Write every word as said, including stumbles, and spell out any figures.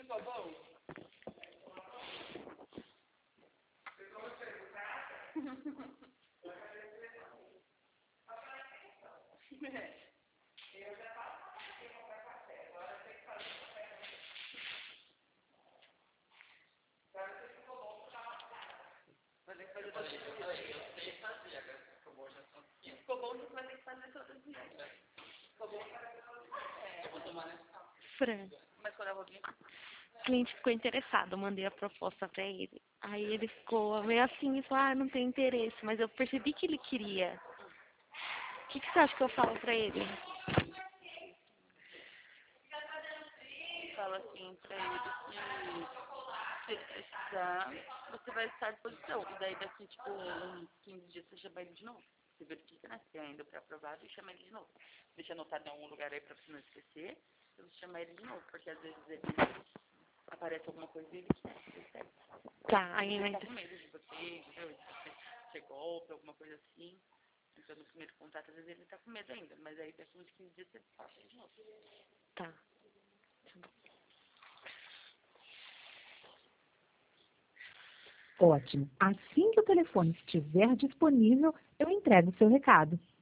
ficou bom? Vai ter que fazer todo dia. Eu sei fazer, agora ficou bom, já são quinze. Ficou bom, você vai ter que fazer todo dia. Ficou bom, vai fazer todo dia. Eu vou tomar nessa. Fran, Mas quando eu vou vir... o cliente ficou interessado, eu mandei a proposta pra ele. Aí ele ficou meio assim e falou, ah, não tem interesse, mas eu percebi que ele queria. O que, que você acha que eu falo pra ele? Fala assim pra ele que se ele precisar, você vai estar à disposição. E daí daqui, tipo, uns quinze dias você chama ele de novo. Você verifica, né? Se é ainda pré-aprovado e chama ele de novo. Deixa anotado em algum lugar aí pra você não esquecer. E você chama ele de novo, porque às vezes ele aparece alguma coisa e ele quer, ele quer. Tá, aí Ele mas... tá com medo de você, entendeu? De você ser golpe, alguma coisa assim. Então no primeiro contato, às vezes ele tá com medo ainda. Mas aí daqui uns quinze dias você fala pra ele de novo. Tá. Ótimo. Assim que o telefone estiver disponível, eu entrego o seu recado.